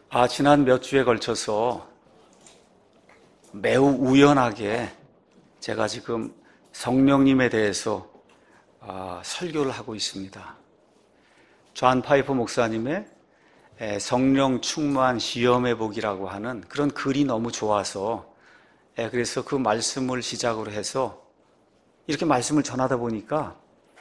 지난 몇 주에 걸쳐서 매우 우연하게 제가 지금 성령님에 대해서 설교를 하고 있습니다. 존 파이퍼 목사님의 성령 충만 시험해보기라고 하는 그런 글이 너무 좋아서 그래서 그 말씀을 시작으로 해서 이렇게 말씀을 전하다 보니까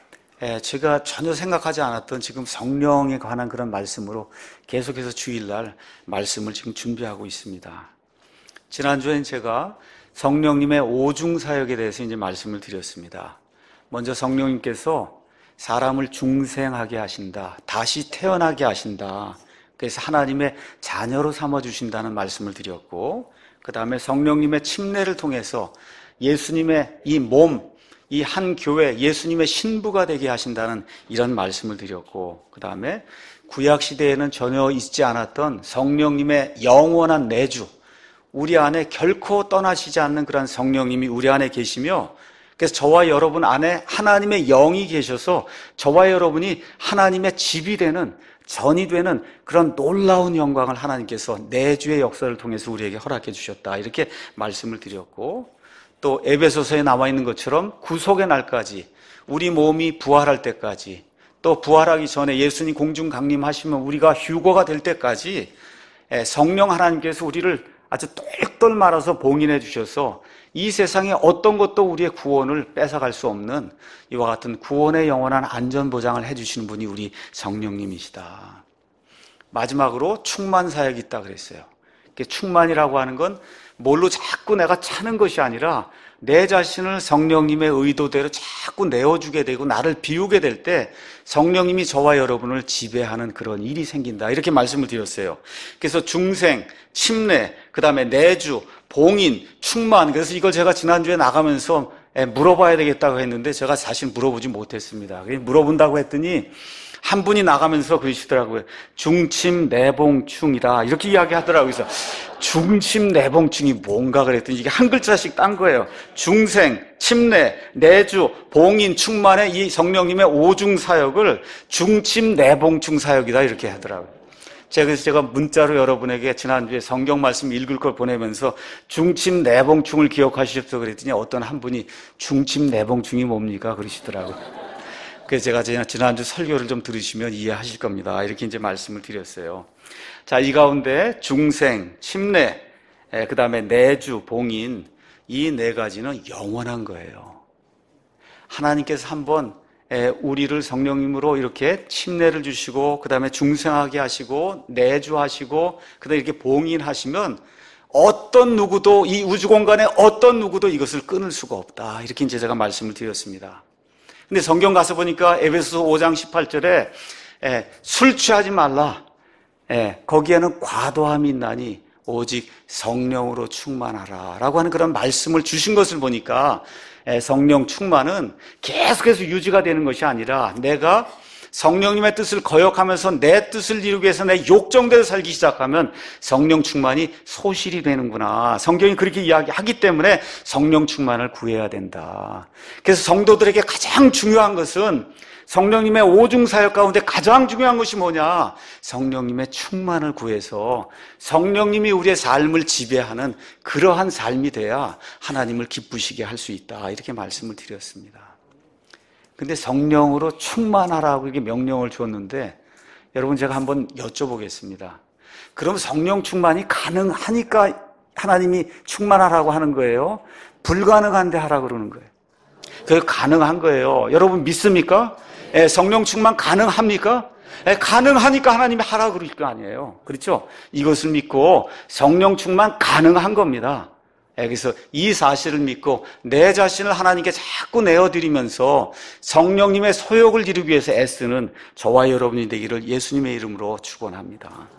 제가 전혀 생각하지 않았던 지금 성령에 관한 그런 말씀으로 계속해서 주일날 말씀을 지금 준비하고 있습니다. 지난주엔 제가 성령님의 오중사역에 대해서 이제 말씀을 드렸습니다. 먼저 성령님께서 사람을 중생하게 하신다, 다시 태어나게 하신다. 그래서 하나님의 자녀로 삼아주신다는 말씀을 드렸고, 그 다음에 성령님의 침례를 통해서 예수님의 이 몸, 이 한 교회, 예수님의 신부가 되게 하신다는 이런 말씀을 드렸고, 그 다음에 구약시대에는 전혀 있지 않았던 성령님의 영원한 내주, 우리 안에 결코 떠나시지 않는 그런 성령님이 우리 안에 계시며, 그래서 저와 여러분 안에 하나님의 영이 계셔서 저와 여러분이 하나님의 집이 되는, 전이 되는 그런 놀라운 영광을 하나님께서 내주의 역사를 통해서 우리에게 허락해 주셨다, 이렇게 말씀을 드렸고, 또 에베소서에 나와 있는 것처럼 구속의 날까지, 우리 몸이 부활할 때까지, 또 부활하기 전에 예수님 공중 강림하시면 우리가 휴거가 될 때까지 성령 하나님께서 우리를 아주 똘똘 말아서 봉인해 주셔서 이 세상에 어떤 것도 우리의 구원을 뺏어갈 수 없는 이와 같은 구원의 영원한 안전보장을 해주시는 분이 우리 성령님이시다. 마지막으로 충만사역이 있다 그랬어요. 충만이라고 하는 건 뭘로 자꾸 내가 차는 것이 아니라 내 자신을 성령님의 의도대로 자꾸 내어주게 되고 나를 비우게 될 때 성령님이 저와 여러분을 지배하는 그런 일이 생긴다, 이렇게 말씀을 드렸어요. 그래서 중생, 침례, 그 다음에 내주, 봉인, 충만, 그래서 이걸 제가 지난주에 나가면서 물어봐야 되겠다고 했는데 제가 사실 물어보지 못했습니다. 물어본다고 했더니 한 분이 나가면서 그러시더라고요. 중침내봉충이다, 이렇게 이야기하더라고요. 그래서 중침내봉충이 뭔가 그랬더니 이게 한 글자씩 딴 거예요. 중생, 침례, 내주, 봉인, 충만의 이 성령님의 오중사역을 중침내봉충 사역이다, 이렇게 하더라고요. 그래서 제가 문자로 여러분에게 지난주에 성경 말씀 읽을 걸 보내면서 중침내봉충을 기억하시겠어 그랬더니 어떤 한 분이 중침내봉충이 뭡니까 그러시더라고요. 그래서 제가 지난주 설교를 좀 들으시면 이해하실 겁니다, 이렇게 이제 말씀을 드렸어요. 자, 이 가운데 중생, 침례, 그 다음에 내주, 봉인, 이 네 가지는 영원한 거예요. 하나님께서 한번 우리를 성령님으로 이렇게 침례를 주시고, 그 다음에 중생하게 하시고, 내주하시고, 그 다음에 이렇게 봉인하시면 어떤 누구도, 이 우주 공간에 어떤 누구도 이것을 끊을 수가 없다, 이렇게 이제 제가 말씀을 드렸습니다. 근데 성경 가서 보니까 에베소서 5장 18절에 술 취하지 말라, 거기에는 과도함이 있나니 오직 성령으로 충만하라 라고 하는 그런 말씀을 주신 것을 보니까 성령 충만은 계속해서 유지가 되는 것이 아니라 내가 성령님의 뜻을 거역하면서 내 뜻을 이루기 위해서 내 욕정대로 살기 시작하면 성령 충만이 소실이 되는구나, 성경이 그렇게 이야기하기 때문에 성령 충만을 구해야 된다. 그래서 성도들에게 가장 중요한 것은 성령님의 오중사역 가운데 가장 중요한 것이 뭐냐, 성령님의 충만을 구해서 성령님이 우리의 삶을 지배하는 그러한 삶이 돼야 하나님을 기쁘시게 할 수 있다, 이렇게 말씀을 드렸습니다. 근데 성령으로 충만하라고 이렇게 명령을 줬는데 여러분, 제가 한번 여쭤보겠습니다. 그럼 성령 충만이 가능하니까 하나님이 충만하라고 하는 거예요? 불가능한데 하라고 그러는 거예요? 그게 가능한 거예요. 여러분 믿습니까? 성령 충만 가능합니까? 가능하니까 하나님이 하라고 그럴 거 아니에요. 그렇죠? 이것을 믿고 성령 충만 가능한 겁니다. 그래서 이 사실을 믿고 내 자신을 하나님께 자꾸 내어드리면서 성령님의 소욕을 이루기 위해서 애쓰는 저와 여러분이 되기를 예수님의 이름으로 축원합니다.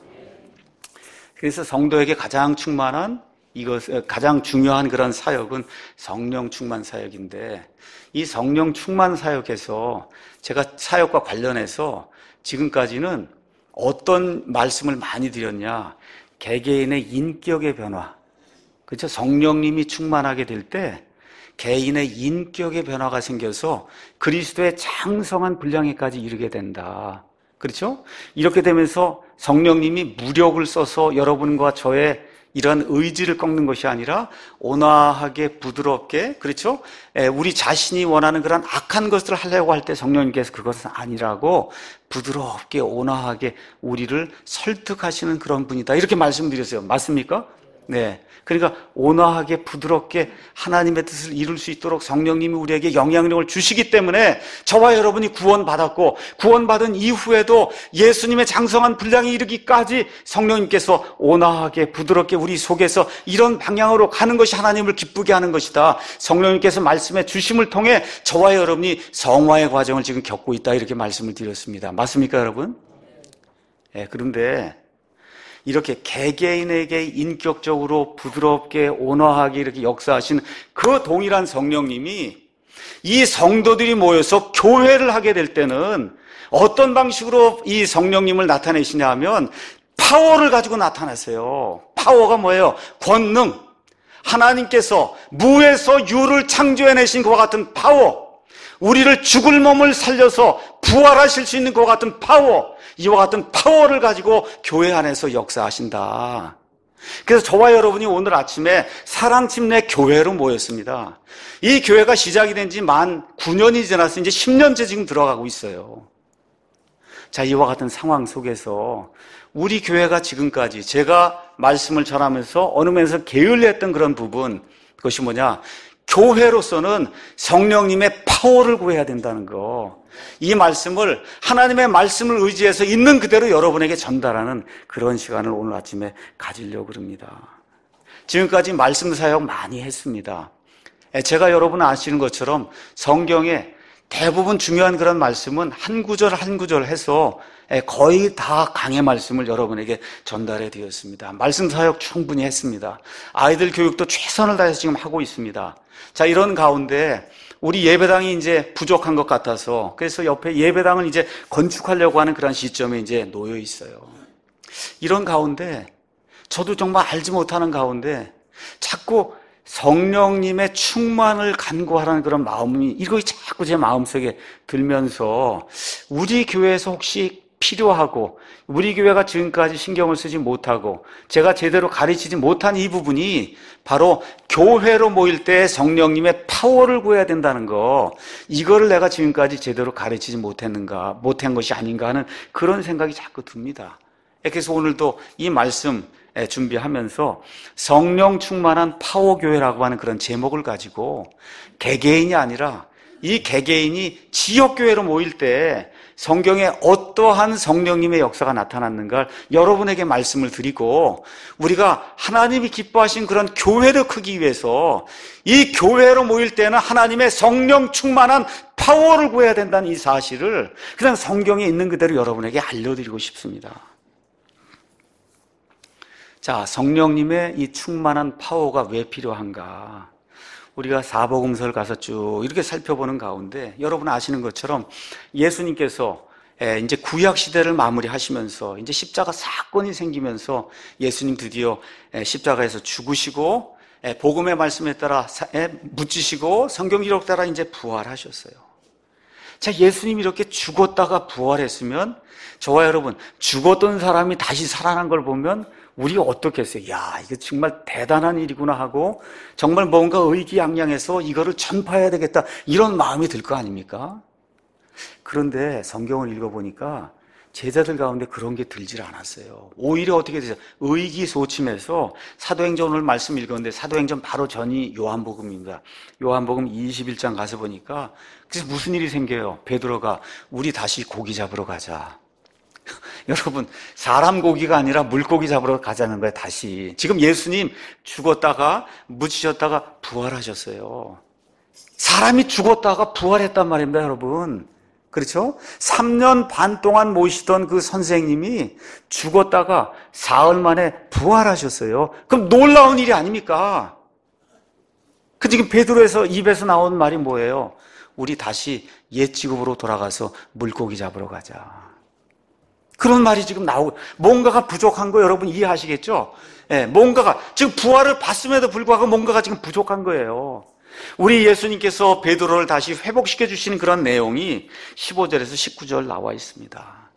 그래서 성도에게 가장 충만한 가장 중요한 그런 사역은 성령 충만 사역인데, 이 성령 충만 사역에서 제가 사역과 관련해서 지금까지는 어떤 말씀을 많이 드렸냐, 개개인의 인격의 변화, 그렇죠? 성령님이 충만하게 될 때 개인의 인격의 변화가 생겨서 그리스도의 장성한 분량에까지 이르게 된다. 그렇죠? 이렇게 되면서 성령님이 무력을 써서 여러분과 저의 이런 의지를 꺾는 것이 아니라 온화하게 부드럽게, 그렇죠? 우리 자신이 원하는 그런 악한 것을 하려고 할 때 성령님께서 그것은 아니라고 부드럽게 온화하게 우리를 설득하시는 그런 분이다, 이렇게 말씀드렸어요. 맞습니까? 네. 그러니까 온화하게 부드럽게 하나님의 뜻을 이룰 수 있도록 성령님이 우리에게 영향력을 주시기 때문에 저와 여러분이 구원받았고, 구원받은 이후에도 예수님의 장성한 분량에 이르기까지 성령님께서 온화하게 부드럽게 우리 속에서 이런 방향으로 가는 것이 하나님을 기쁘게 하는 것이다. 성령님께서 말씀해 주심을 통해 저와 여러분이 성화의 과정을 지금 겪고 있다, 이렇게 말씀을 드렸습니다. 맞습니까, 여러분? 네, 그런데 이렇게 개개인에게 인격적으로 부드럽게 온화하게 이렇게 역사하신 그 동일한 성령님이 이 성도들이 모여서 교회를 하게 될 때는 어떤 방식으로 이 성령님을 나타내시냐 하면 파워를 가지고 나타나세요. 파워가 뭐예요? 권능. 하나님께서 무에서 유를 창조해내신 그와 같은 파워, 우리를 죽을 몸을 살려서 부활하실 수 있는 그와 같은 파워, 이와 같은 파워를 가지고 교회 안에서 역사하신다. 그래서 저와 여러분이 오늘 아침에 사랑침례 교회로 모였습니다. 이 교회가 시작이 된 지 만 9년이 지나서 이제 10년째 지금 들어가고 있어요. 자, 이와 같은 상황 속에서 우리 교회가 지금까지 제가 말씀을 전하면서 어느 면에서 게을리했던 그런 부분, 그것이 뭐냐? 교회로서는 성령님의 파워를 구해야 된다는 거. 이 말씀을, 하나님의 말씀을 의지해서 있는 그대로 여러분에게 전달하는 그런 시간을 오늘 아침에 가지려고 합니다. 지금까지 말씀 사역 많이 했습니다. 제가 여러분 아시는 것처럼 성경에 대부분 중요한 그런 말씀은 한 구절 한 구절 해서 거의 다 강의 말씀을 여러분에게 전달해 드렸습니다. 말씀 사역 충분히 했습니다. 아이들 교육도 최선을 다해서 지금 하고 있습니다. 자, 이런 가운데 우리 예배당이 이제 부족한 것 같아서, 그래서 옆에 예배당을 이제 건축하려고 하는 그런 시점에 이제 놓여 있어요. 이런 가운데 저도 정말 알지 못하는 가운데 자꾸 성령님의 충만을 간구하라는 그런 마음이, 이거 자꾸 제 마음속에 들면서 우리 교회에서 혹시 필요하고 우리 교회가 지금까지 신경을 쓰지 못하고 제가 제대로 가르치지 못한 이 부분이 바로 교회로 모일 때 성령님의 파워를 구해야 된다는 거, 이거를 내가 지금까지 제대로 가르치지 못한 것이 아닌가 하는 그런 생각이 자꾸 듭니다. 그래서 오늘도 이 말씀 준비하면서 성령 충만한 파워교회라고 하는 그런 제목을 가지고 개개인이 아니라 이 개개인이 지역교회로 모일 때 성경에 어떠한 성령님의 역사가 나타났는가 여러분에게 말씀을 드리고, 우리가 하나님이 기뻐하신 그런 교회를 크기 위해서 이 교회로 모일 때는 하나님의 성령 충만한 파워를 구해야 된다는 이 사실을 그냥 성경에 있는 그대로 여러분에게 알려드리고 싶습니다. 자, 성령님의 이 충만한 파워가 왜 필요한가? 우리가 사복음서를 가서 쭉 이렇게 살펴보는 가운데 여러분 아시는 것처럼 예수님께서 이제 구약 시대를 마무리하시면서 이제 십자가 사건이 생기면서 예수님 드디어 십자가에서 죽으시고 복음의 말씀에 따라 묻히시고 성경 기록 따라 이제 부활하셨어요. 자, 예수님이 이렇게 죽었다가 부활했으면 저와 여러분, 죽었던 사람이 다시 살아난 걸 보면 우리가 어떻게 했어요? 야, 이게 정말 대단한 일이구나 하고 정말 뭔가 의기양양해서 이거를 전파해야 되겠다, 이런 마음이 들 거 아닙니까? 그런데 성경을 읽어보니까 제자들 가운데 그런 게 들질 않았어요. 오히려 어떻게 되죠? 의기소침해서 사도행전, 오늘 말씀 읽었는데 사도행전 바로 전이 요한복음입니다. 요한복음 21장 가서 보니까 그래서 무슨 일이 생겨요? 베드로가 우리 다시 고기 잡으러 가자. 여러분, 사람 고기가 아니라 물고기 잡으러 가자는 거예요. 다시. 지금 예수님 죽었다가 묻히셨다가 부활하셨어요. 사람이 죽었다가 부활했단 말입니다, 여러분. 그렇죠? 3년 반 동안 모시던 그 선생님이 죽었다가 사흘 만에 부활하셨어요. 그럼 놀라운 일이 아닙니까? 그 지금 베드로에서 입에서 나온 말이 뭐예요? 우리 다시 옛 직업으로 돌아가서 물고기 잡으러 가자. 그런 말이 지금 나오고, 뭔가가 부족한 거 여러분 이해하시겠죠? 뭔가가 지금 부활을 봤음에도 불구하고 뭔가가 지금 부족한 거예요. 우리 예수님께서 베드로를 다시 회복시켜 주시는 그런 내용이 15절에서 19절 나와 있습니다.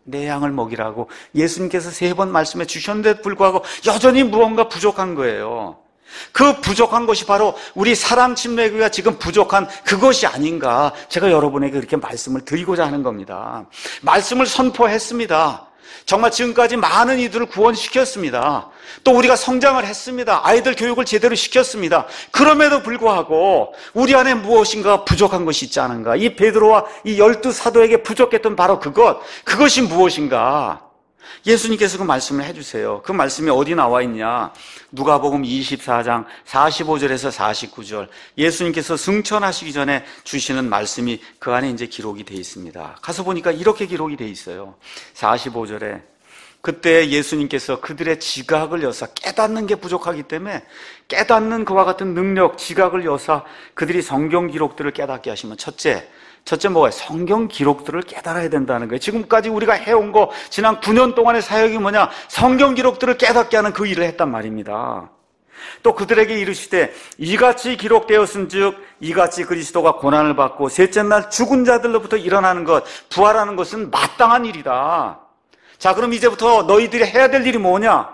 내 양을 먹이라고 예수님께서 3번 말씀해 주셨는데도 불구하고 여전히 무언가 부족한 거예요. 그 부족한 것이 바로 우리 사랑침례교회가 지금 부족한 그것이 아닌가, 제가 여러분에게 그렇게 말씀을 드리고자 하는 겁니다. 말씀을 선포했습니다. 정말 지금까지 많은 이들을 구원시켰습니다. 또 우리가 성장을 했습니다. 아이들 교육을 제대로 시켰습니다. 그럼에도 불구하고 우리 안에 무엇인가 부족한 것이 있지 않은가? 이 베드로와 이 12사도에게 부족했던 바로 그것이 무엇인가? 예수님께서 그 말씀을 해주세요. 그 말씀이 어디 나와 있냐? 누가복음 24장 45절에서 49절, 예수님께서 승천하시기 전에 주시는 말씀이 그 안에 이제 기록이 되어 있습니다. 가서 보니까 이렇게 기록이 되어 있어요. 45절에 그때 예수님께서 그들의 지각을 여사, 깨닫는 게 부족하기 때문에 깨닫는 그와 같은 능력, 지각을 여사 그들이 성경 기록들을 깨닫게 하시면, 첫째 뭐예요? 성경 기록들을 깨달아야 된다는 거예요. 지금까지 우리가 해온 거, 지난 9년 동안의 사역이 뭐냐? 성경 기록들을 깨닫게 하는 그 일을 했단 말입니다. 또 그들에게 이르시되 이같이 기록되었은즉 이같이 그리스도가 고난을 받고 셋째 날 죽은 자들로부터 일어나는 것, 부활하는 것은 마땅한 일이다. 자, 그럼 이제부터 너희들이 해야 될 일이 뭐냐?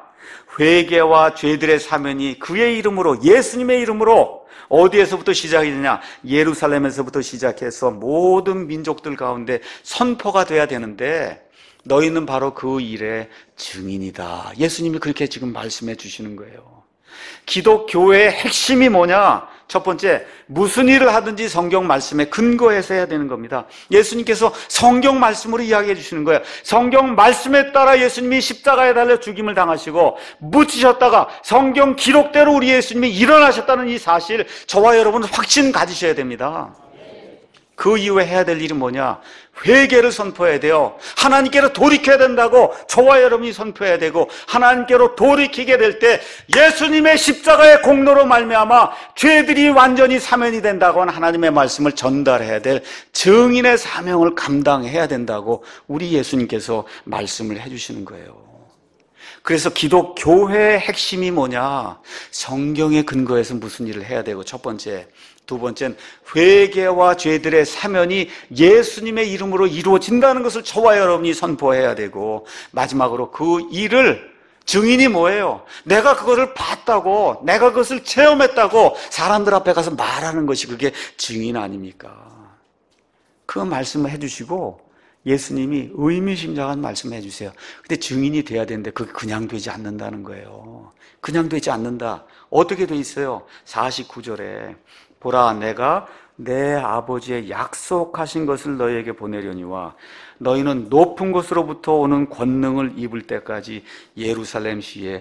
회개와 죄들의 사면이 그의 이름으로, 예수님의 이름으로, 어디에서부터 시작이 되냐? 예루살렘에서부터 시작해서 모든 민족들 가운데 선포가 돼야 되는데 너희는 바로 그 일의 증인이다. 예수님이 그렇게 지금 말씀해 주시는 거예요. 기독교의 핵심이 뭐냐? 첫 번째, 무슨 일을 하든지 성경 말씀에 근거해서 해야 되는 겁니다. 예수님께서 성경 말씀으로 이야기해 주시는 거예요. 성경 말씀에 따라 예수님이 십자가에 달려 죽임을 당하시고 묻히셨다가 성경 기록대로 우리 예수님이 일어나셨다는 이 사실, 저와 여러분은 확신 가지셔야 됩니다. 그 이후에 해야 될 일은 뭐냐? 회개를 선포해야 돼요. 하나님께로 돌이켜야 된다고 저와 여러분이 선포해야 되고, 하나님께로 돌이키게 될 때 예수님의 십자가의 공로로 말미암아 죄들이 완전히 사면이 된다고 하는 하나님의 말씀을 전달해야 될 증인의 사명을 감당해야 된다고 우리 예수님께서 말씀을 해주시는 거예요. 그래서 기독교회의 핵심이 뭐냐? 성경의 근거에서 무슨 일을 해야 되고, 첫 번째. 두 번째는 회개와 죄들의 사면이 예수님의 이름으로 이루어진다는 것을 저와 여러분이 선포해야 되고, 마지막으로 그 일을, 증인이 뭐예요? 내가 그것을 봤다고, 내가 그것을 체험했다고 사람들 앞에 가서 말하는 것이 그게 증인 아닙니까? 그 말씀을 해주시고 예수님이 의미심장한 말씀을 해주세요. 근데 증인이 돼야 되는데 그게 그냥 되지 않는다는 거예요. 그냥 되지 않는다. 어떻게 돼 있어요? 49절에 보라, 내가 내 아버지의 약속하신 것을 너희에게 보내려니와 너희는 높은 곳으로부터 오는 권능을 입을 때까지 예루살렘 시에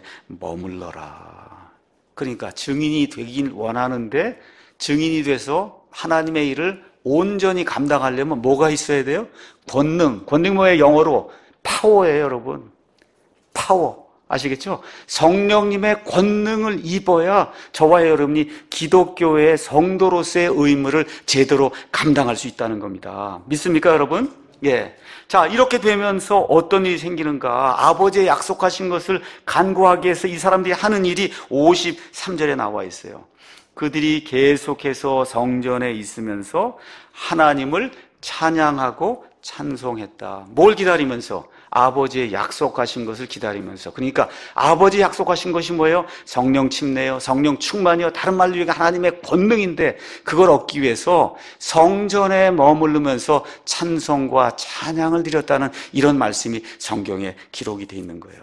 머물러라. 그러니까 증인이 되길 원하는데, 증인이 돼서 하나님의 일을 온전히 감당하려면 뭐가 있어야 돼요? 권능 뭐예요? 영어로 파워예요, 여러분. 파워. 아시겠죠? 성령님의 권능을 입어야 저와 여러분이 기독교의 성도로서의 의무를 제대로 감당할 수 있다는 겁니다. 믿습니까, 여러분? 예. 자, 이렇게 되면서 어떤 일이 생기는가? 아버지의 약속하신 것을 간구하기 위해서 이 사람들이 하는 일이 53절에 나와 있어요. 그들이 계속해서 성전에 있으면서 하나님을 찬양하고 찬송했다. 뭘 기다리면서? 아버지의 약속하신 것을 기다리면서. 그러니까 아버지 약속하신 것이 뭐예요? 성령 침례요, 성령 충만이요, 다른 말로 얘기하면 하나님의 권능인데, 그걸 얻기 위해서 성전에 머무르면서 찬송과 찬양을 드렸다는 이런 말씀이 성경에 기록이 되어 있는 거예요.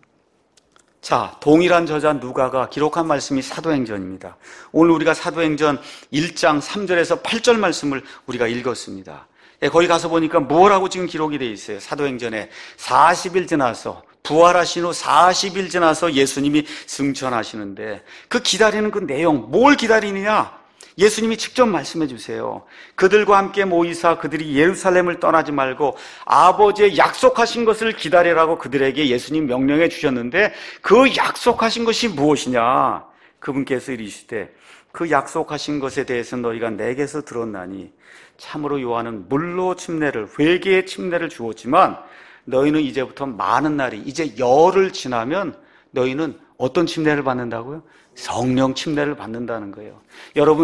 자, 동일한 저자 누가가 기록한 말씀이 사도행전입니다. 오늘 우리가 사도행전 1장 3절에서 8절 말씀을 우리가 읽었습니다. 예, 거기 가서 보니까 뭐라고 지금 기록이 되어 있어요? 사도행전에 40일 지나서, 부활하신 후 40일 지나서 예수님이 승천하시는데 그 기다리는 그 내용, 뭘 기다리느냐? 예수님이 직접 말씀해 주세요. 그들과 함께 모이사 그들이 예루살렘을 떠나지 말고 아버지의 약속하신 것을 기다리라고 그들에게 예수님 명령해 주셨는데, 그 약속하신 것이 무엇이냐? 그분께서 이르시되 그 약속하신 것에 대해서 너희가 내게서 들었나니 참으로 요한은 물로 침례를, 회개의 침례를 주었지만 너희는 이제부터 많은 날이, 이제 열흘 지나면 너희는 어떤 침례를 받는다고요? 성령 침례를 받는다는 거예요. 여러분,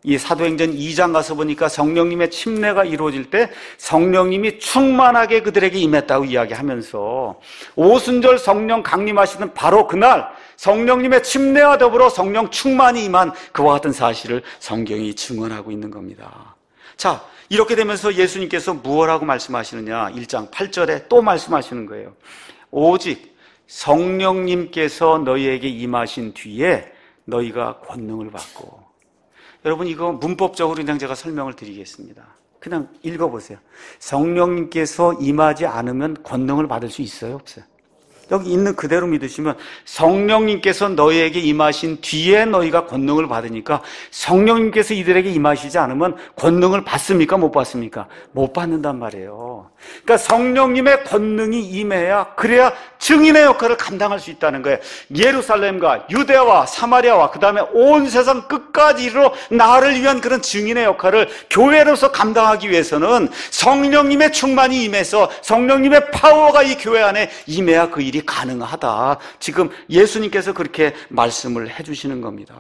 이 사도행전 2장 가서 보니까 성령님의 침례가 이루어질 때 성령님이 충만하게 그들에게 임했다고 이야기하면서 오순절 성령 강림하시는 바로 그날 성령님의 침례와 더불어 성령 충만이 임한 그와 같은 사실을 성경이 증언하고 있는 겁니다. 자, 이렇게 되면서 예수님께서 무엇라고 말씀하시느냐? 1장 8절에 또 말씀하시는 거예요. 오직 성령님께서 너희에게 임하신 뒤에 너희가 권능을 받고. 여러분, 이거 문법적으로 그냥 제가 설명을 드리겠습니다. 그냥 읽어보세요. 성령님께서 임하지 않으면 권능을 받을 수 있어요? 없어요? 여기 있는 그대로 믿으시면 성령님께서 너희에게 임하신 뒤에 너희가 권능을 받으니까 성령님께서 이들에게 임하시지 않으면 권능을 받습니까? 못 받습니까? 못 받는단 말이에요. 그러니까 성령님의 권능이 임해야, 그래야 증인의 역할을 감당할 수 있다는 거예요. 예루살렘과 유대와 사마리아와 그 다음에 온 세상 끝까지 이르러 나를 위한 그런 증인의 역할을 교회로서 감당하기 위해서는 성령님의 충만이 임해서 성령님의 파워가 이 교회 안에 임해야 그 일이 가능하다. 지금 예수님께서 그렇게 말씀을 해주시는 겁니다.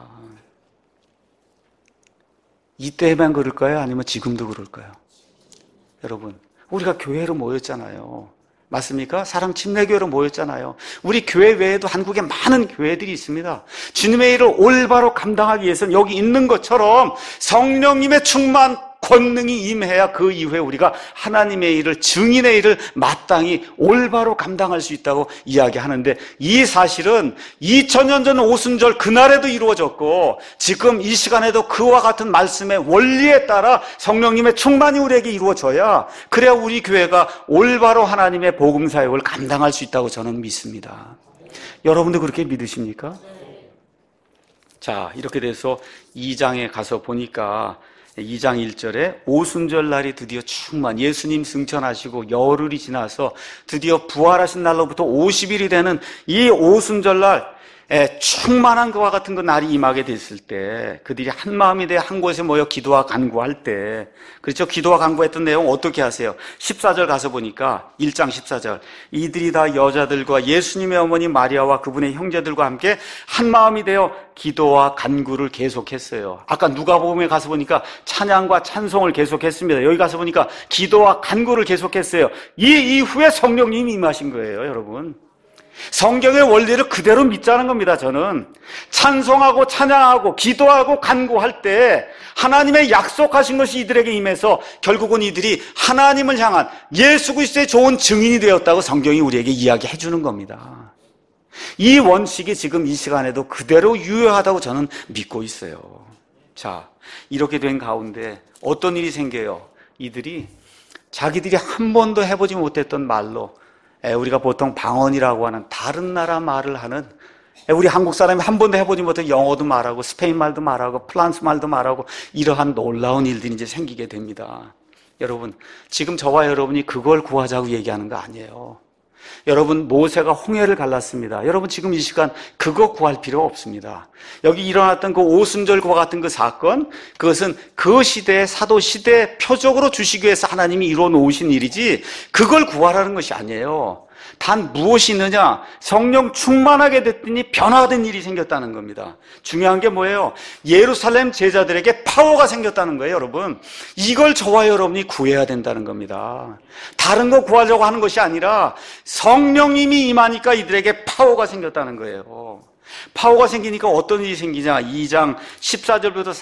이때만 그럴까요? 아니면 지금도 그럴까요? 여러분, 우리가 교회로 모였잖아요. 맞습니까? 사랑 침례교회로 모였잖아요. 우리 교회 외에도 한국에 많은 교회들이 있습니다. 주님의 일을 올바로 감당하기 위해서는 여기 있는 것처럼 성령님의 충만 권능이 임해야 그 이후에 우리가 하나님의 일을, 증인의 일을 마땅히 올바로 감당할 수 있다고 이야기하는데, 이 사실은 2000년 전 오순절 그날에도 이루어졌고 지금 이 시간에도 그와 같은 말씀의 원리에 따라 성령님의 충만이 우리에게 이루어져야, 그래야 우리 교회가 올바로 하나님의 복음 사역을 감당할 수 있다고 저는 믿습니다. 여러분도 그렇게 믿으십니까? 자, 이렇게 돼서 2장에 가서 보니까 2장 1절에 오순절 날이 드디어 충만, 예수님 승천하시고 열흘이 지나서 드디어 부활하신 날로부터 50일이 되는 이 오순절 날 충만한 그와 같은 그 날이 임하게 됐을 때 그들이 한 마음이 되어 한 곳에 모여 기도와 간구할 때, 그렇죠? 기도와 간구했던 내용 어떻게 하세요? 14절 가서 보니까 1장 14절, 이들이 다 여자들과 예수님의 어머니 마리아와 그분의 형제들과 함께 한 마음이 되어 기도와 간구를 계속했어요. 아까 누가복음에 가서 보니까 찬양과 찬송을 계속했습니다. 여기 가서 보니까 기도와 간구를 계속했어요. 이 이후에 성령님이 임하신 거예요, 여러분. 성경의 원리를 그대로 믿자는 겁니다. 저는 찬송하고 찬양하고 기도하고 간구할 때 하나님의 약속하신 것이 이들에게 임해서 결국은 이들이 하나님을 향한 예수 그리스도의 좋은 증인이 되었다고 성경이 우리에게 이야기해 주는 겁니다. 이 원칙이 지금 이 시간에도 그대로 유효하다고 저는 믿고 있어요. 자, 이렇게 된 가운데 어떤 일이 생겨요? 이들이 자기들이 한 번도 해보지 못했던 말로, 우리가 보통 방언이라고 하는 다른 나라 말을 하는, 우리 한국 사람이 한 번도 해보지 못한 영어도 말하고 스페인 말도 말하고 프랑스 말도 말하고 이러한 놀라운 일들이 이제 생기게 됩니다. 여러분, 지금 저와 여러분이 그걸 구하자고 얘기하는 거 아니에요. 여러분, 모세가 홍해를 갈랐습니다. 여러분, 지금 이 시간 그거 구할 필요 없습니다. 여기 일어났던 그 오순절과 같은 그 사건, 그것은 그 시대의 사도 시대의 표적으로 주시기 위해서 하나님이 이루어 놓으신 일이지 그걸 구하라는 것이 아니에요. 단 무엇이 있느냐? 성령 충만하게 됐더니 변화된 일이 생겼다는 겁니다. 중요한 게 뭐예요? 예루살렘 제자들에게 파워가 생겼다는 거예요, 여러분. 이걸 저와 여러분이 구해야 된다는 겁니다. 다른 거 구하려고 하는 것이 아니라 성령님이 임하니까 이들에게 파워가 생겼다는 거예요. 파워가 생기니까 어떤 일이 생기냐? 2장 14절부터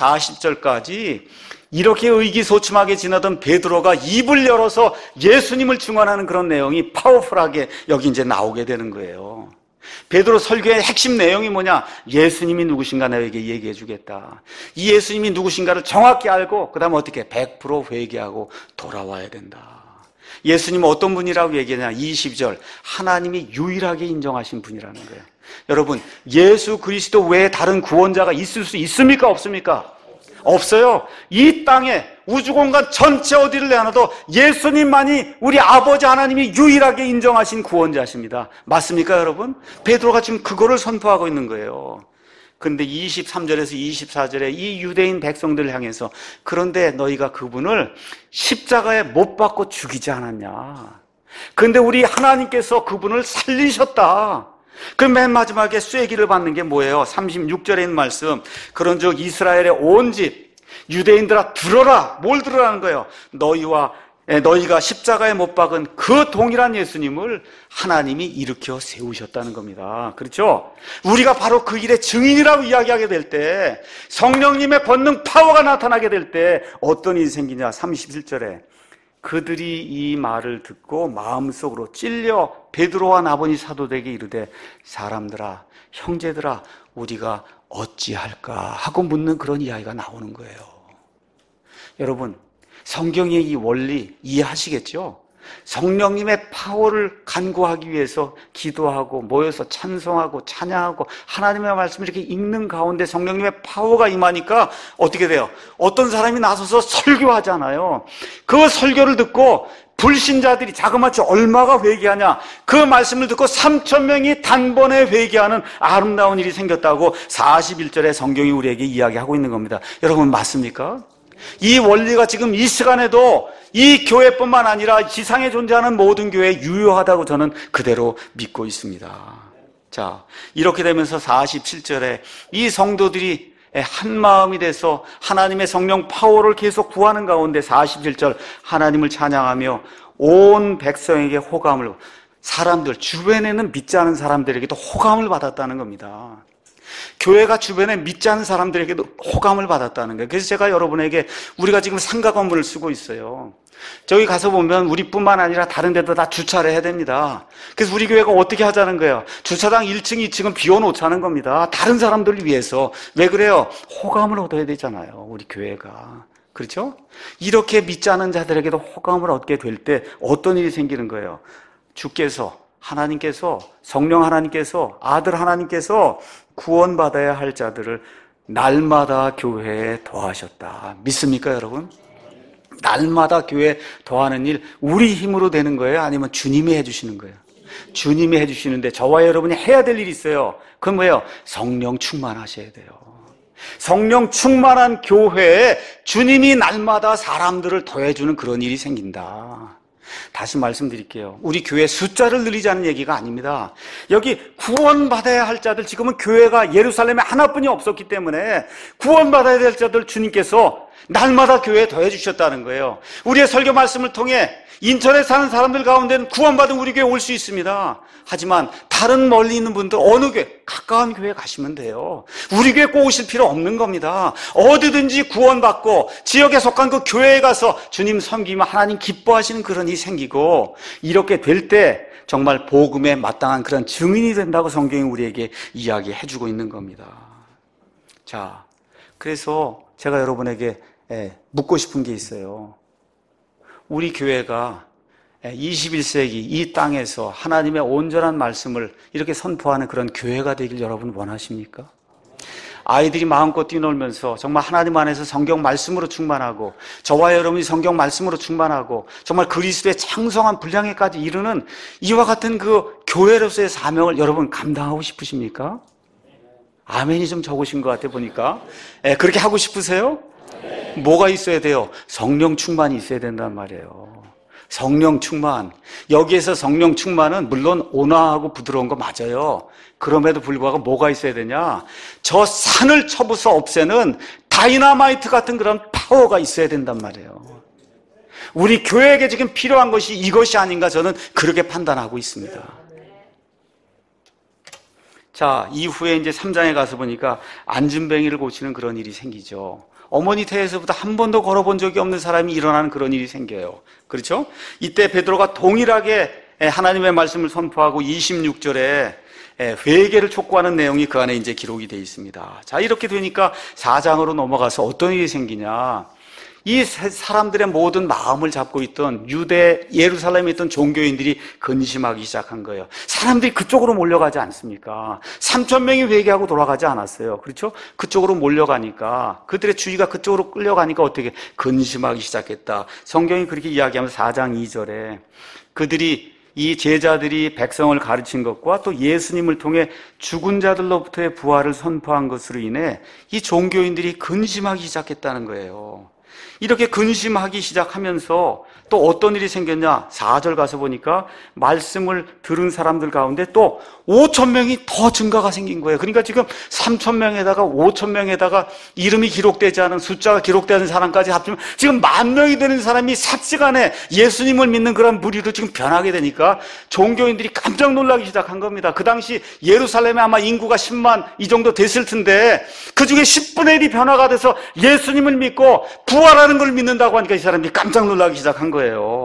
40절까지 이렇게 의기소침하게 지나던 베드로가 입을 열어서 예수님을 증언하는 그런 내용이 파워풀하게 여기 이제 나오게 되는 거예요. 베드로 설교의 핵심 내용이 뭐냐? 예수님이 누구신가 너에게 얘기해 주겠다. 이 예수님이 누구신가를 정확히 알고 그 다음에 어떻게 100% 회개하고 돌아와야 된다. 예수님은 어떤 분이라고 얘기하냐? 20절, 하나님이 유일하게 인정하신 분이라는 거예요. 여러분, 예수 그리스도 외에 다른 구원자가 있을 수 있습니까? 없습니까? 없어요. 이 땅에 우주공간 전체 어디를 내놔도 예수님만이 우리 아버지 하나님이 유일하게 인정하신 구원자십니다. 맞습니까, 여러분? 베드로가 지금 그거를 선포하고 있는 거예요. 근데 23절에서 24절에 이 유대인 백성들을 향해서, 그런데 너희가 그분을 십자가에 못 박고 죽이지 않았냐? 근데 우리 하나님께서 그분을 살리셨다. 그 맨 마지막에 쐐기를 받는 게 뭐예요? 36절에 있는 말씀, 그런즉 이스라엘의 온 집 유대인들아 들어라. 뭘 들으라는 거예요? 너희가 십자가에 못 박은 그 동일한 예수님을 하나님이 일으켜 세우셨다는 겁니다. 그렇죠? 우리가 바로 그 일의 증인이라고 이야기하게 될 때, 성령님의 권능 파워가 나타나게 될 때 어떤 일이 생기냐? 31절에 그들이 이 말을 듣고 마음속으로 찔려 베드로와 나보니 사도들에게 이르되 사람들아 형제들아 우리가 어찌할까 하고 묻는 그런 이야기가 나오는 거예요. 여러분, 성경의 이 원리 이해하시겠죠? 성령님의 파워를 간구하기 위해서 기도하고 모여서 찬송하고 찬양하고 하나님의 말씀을 이렇게 읽는 가운데 성령님의 파워가 임하니까 어떻게 돼요? 어떤 사람이 나서서 설교하잖아요. 그 설교를 듣고 불신자들이 자그마치 얼마가 회개하냐? 그 말씀을 듣고 3,000명이 단번에 회개하는 아름다운 일이 생겼다고 41절에 성경이 우리에게 이야기하고 있는 겁니다. 여러분 맞습니까? 이 원리가 지금 이 시간에도 이 교회뿐만 아니라 지상에 존재하는 모든 교회에 유효하다고 저는 그대로 믿고 있습니다. 자, 이렇게 되면서 47절에 이 성도들이 한 마음이 돼서 하나님의 성령 파워를 계속 구하는 가운데 47절 하나님을 찬양하며 온 백성에게 호감을, 사람들 주변에는 믿지 않은 사람들에게도 호감을 받았다는 겁니다. 교회가 주변에 믿지 않는 사람들에게도 호감을 받았다는 거예요. 그래서 제가 여러분에게 우리가 지금 상가 건물을 쓰고 있어요. 저기 가서 보면 우리뿐만 아니라 다른 데도 다 주차를 해야 됩니다. 그래서 우리 교회가 어떻게 하자는 거예요? 주차장 1층, 2층은 비워놓자는 겁니다. 다른 사람들을 위해서. 왜 그래요? 호감을 얻어야 되잖아요. 우리 교회가. 그렇죠? 이렇게 믿지 않은 자들에게도 호감을 얻게 될 때 어떤 일이 생기는 거예요? 주께서, 하나님께서, 성령 하나님께서, 아들 하나님께서 구원받아야 할 자들을 날마다 교회에 더하셨다. 믿습니까, 여러분? 날마다 교회에 더하는 일 우리 힘으로 되는 거예요? 아니면 주님이 해주시는 거예요? 주님이 해주시는데 저와 여러분이 해야 될 일이 있어요. 그건 뭐예요? 성령 충만하셔야 돼요. 성령 충만한 교회에 주님이 날마다 사람들을 더해주는 그런 일이 생긴다. 다시 말씀드릴게요. 우리 교회 숫자를 늘리자는 얘기가 아닙니다. 여기 구원받아야 할 자들, 지금은 교회가 예루살렘에 하나뿐이 없었기 때문에 구원받아야 될 자들 주님께서 날마다 교회에 더해 주셨다는 거예요. 우리의 설교 말씀을 통해 인천에 사는 사람들 가운데는 구원받은 우리 교회에 올 수 있습니다. 하지만 다른 멀리 있는 분들 어느 교회, 가까운 교회 가시면 돼요. 우리 교회 꼭 오실 필요 없는 겁니다. 어디든지 구원받고 지역에 속한 그 교회에 가서 주님 섬기면 하나님 기뻐하시는 그런 일이 생기고, 이렇게 될 때 정말 복음에 마땅한 그런 증인이 된다고 성경이 우리에게 이야기해주고 있는 겁니다. 자, 그래서 제가 여러분에게 묻고 싶은 게 있어요. 우리 교회가 21세기 이 땅에서 하나님의 온전한 말씀을 이렇게 선포하는 그런 교회가 되길 여러분 원하십니까? 아이들이 마음껏 뛰놀면서 정말 하나님 안에서 성경 말씀으로 충만하고, 저와 여러분이 성경 말씀으로 충만하고 정말 그리스도의 창성한 분량에까지 이르는 이와 같은 그 교회로서의 사명을 여러분 감당하고 싶으십니까? 아멘이 좀 적으신 것 같아 보니까. 그렇게 하고 싶으세요? 뭐가 있어야 돼요? 성령 충만이 있어야 된단 말이에요. 성령 충만. 여기에서 성령 충만은 물론 온화하고 부드러운 거 맞아요. 그럼에도 불구하고 뭐가 있어야 되냐? 저 산을 쳐부숴 없애는 다이너마이트 같은 그런 파워가 있어야 된단 말이에요. 우리 교회에게 지금 필요한 것이 이것이 아닌가 저는 그렇게 판단하고 있습니다. 자, 이후에 이제 3장에 가서 보니까 안진뱅이를 고치는 그런 일이 생기죠. 어머니 태에서부터 한 번도 걸어본 적이 없는 사람이 일어나는 그런 일이 생겨요. 그렇죠? 이때 베드로가 동일하게 하나님의 말씀을 선포하고 26절에 회개를 촉구하는 내용이 그 안에 이제 기록이 되어 있습니다. 자, 이렇게 되니까 4장으로 넘어가서 어떤 일이 생기냐? 이 사람들의 모든 마음을 잡고 있던 유대 예루살렘에 있던 종교인들이 근심하기 시작한 거예요. 사람들이 그쪽으로 몰려가지 않습니까? 3,000명이 회개하고 돌아가지 않았어요. 그렇죠? 그쪽으로 몰려가니까, 그들의 주의가 그쪽으로 끌려가니까 어떻게 근심하기 시작했다. 성경이 그렇게 이야기하면서 4장 2절에 그들이, 이 제자들이 백성을 가르친 것과 또 예수님을 통해 죽은 자들로부터의 부활을 선포한 것으로 인해 이 종교인들이 근심하기 시작했다는 거예요. 이렇게 근심하기 시작하면서 또 어떤 일이 생겼냐? 4절 가서 보니까 말씀을 들은 사람들 가운데 또 5,000명이 더 증가가 생긴 거예요. 그러니까 지금 3,000명에다가 5,000명에다가 이름이 기록되지 않은, 숫자가 기록되는 사람까지 합치면 지금 10,000명이 되는 사람이 삽시간에 예수님을 믿는 그런 무리로 지금 변하게 되니까 종교인들이 깜짝 놀라기 시작한 겁니다. 그 당시 예루살렘에 아마 인구가 10만 이 정도 됐을 텐데 그 중에 10분의 1이 변화가 돼서 예수님을 믿고 부활하는 걸 믿는다고 하니까 이 사람들이 깜짝 놀라기 시작한 거예요.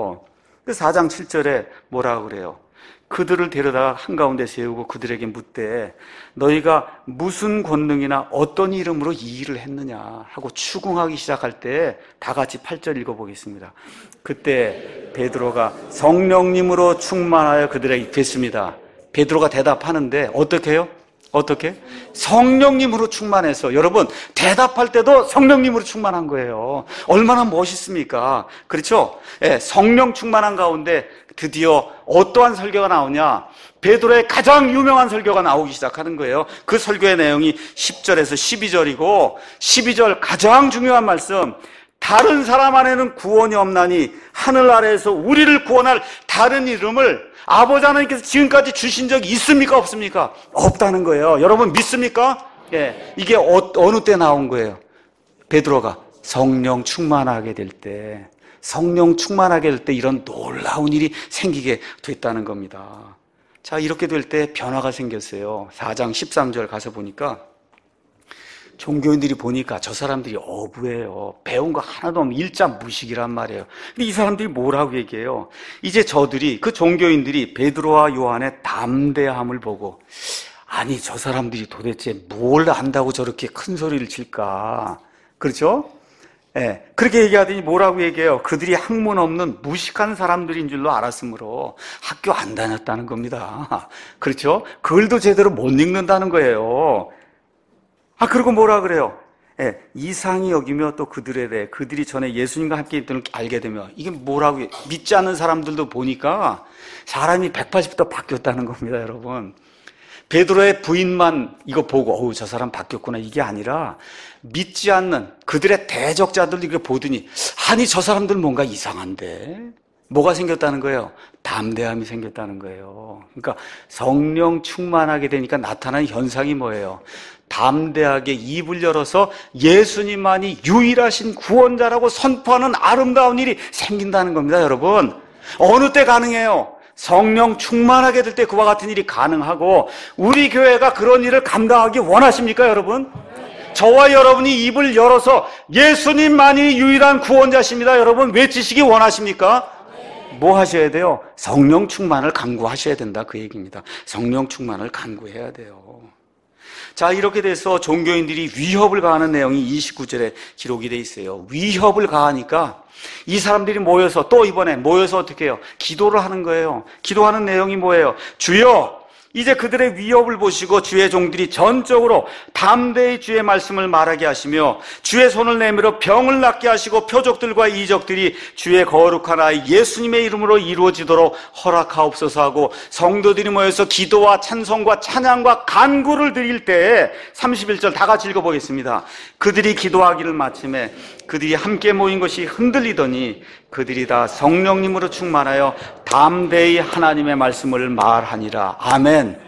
4장 7절에 뭐라고 그래요? 그들을 데려다가 한가운데 세우고 그들에게 묻되 너희가 무슨 권능이나 어떤 이름으로 이 일을 했느냐 하고 추궁하기 시작할 때 다 같이 8절 읽어보겠습니다. 그때 베드로가 성령님으로 충만하여 그들에게 됐습니다. 베드로가 대답하는데 어떻게 해요? 어떻게? 성령님으로 충만해서. 여러분, 대답할 때도 성령님으로 충만한 거예요. 얼마나 멋있습니까? 그렇죠? 예, 성령 충만한 가운데 드디어 어떠한 설교가 나오냐? 베드로의 가장 유명한 설교가 나오기 시작하는 거예요. 그 설교의 내용이 10절에서 12절이고 12절 가장 중요한 말씀, 다른 사람 안에는 구원이 없나니 하늘 아래에서 우리를 구원할 다른 이름을 아버지 하나님께서 지금까지 주신 적이 있습니까? 없습니까? 없다는 거예요. 여러분 믿습니까? 예, 이게 어느 때 나온 거예요? 베드로가 성령 충만하게 될 때, 성령 충만하게 될 때 이런 놀라운 일이 생기게 됐다는 겁니다. 자, 이렇게 될 때 변화가 생겼어요. 4장 13절 가서 보니까 종교인들이 보니까 저 사람들이 어부예요. 배운 거 하나도 없는 일자 무식이란 말이에요. 근데 이 사람들이 뭐라고 얘기해요? 이제 저들이, 그 종교인들이 베드로와 요한의 담대함을 보고, 아니 저 사람들이 도대체 뭘 안다고 저렇게 큰 소리를 칠까? 그렇죠? 예, 그렇게 얘기하더니 뭐라고 얘기해요? 그들이 학문 없는 무식한 사람들인 줄로 알았으므로 학교 안 다녔다는 겁니다. 그렇죠? 글도 제대로 못 읽는다는 거예요. 그리고 뭐라 그래요? 예, 이상히 여기며 또 그들에 대해, 그들이 전에 예수님과 함께 있던 걸 알게 되며, 이게 뭐라고, 믿지 않는 사람들도 보니까 사람이 180도 바뀌었다는 겁니다, 여러분. 베드로의 부인만 이거 보고 어우 저 사람 바뀌었구나 이게 아니라 믿지 않는 그들의 대적자들 이렇게 보더니 아니 저 사람들 뭔가 이상한데 뭐가 생겼다는 거예요? 담대함이 생겼다는 거예요. 그러니까 성령 충만하게 되니까 나타나는 현상이 뭐예요? 담대하게 입을 열어서 예수님만이 유일하신 구원자라고 선포하는 아름다운 일이 생긴다는 겁니다, 여러분. 어느 때 가능해요? 성령 충만하게 될 때 그와 같은 일이 가능하고, 우리 교회가 그런 일을 감당하기 원하십니까, 여러분? 저와 여러분이 입을 열어서 예수님만이 유일한 구원자십니다, 여러분 외치시기 원하십니까? 뭐 하셔야 돼요? 성령 충만을 간구하셔야 된다, 그 얘기입니다. 성령 충만을 간구해야 돼요. 자, 이렇게 돼서 종교인들이 위협을 가하는 내용이 29절에 기록이 돼 있어요. 위협을 가하니까 이 사람들이 모여서, 또 이번에 모여서 어떻게 해요? 기도를 하는 거예요. 기도하는 내용이 뭐예요? 주여, 이제 그들의 위협을 보시고 주의 종들이 전적으로 담대히 주의 말씀을 말하게 하시며 주의 손을 내밀어 병을 낫게 하시고 표적들과 이적들이 주의 거룩한 아이 예수님의 이름으로 이루어지도록 허락하옵소서 하고, 성도들이 모여서 기도와 찬송과 찬양과 간구를 드릴 때 31절 다 같이 읽어보겠습니다. 그들이 기도하기를 마침에 그들이 함께 모인 것이 흔들리더니 그들이 다 성령님으로 충만하여 담대히 하나님의 말씀을 말하니라. 아멘.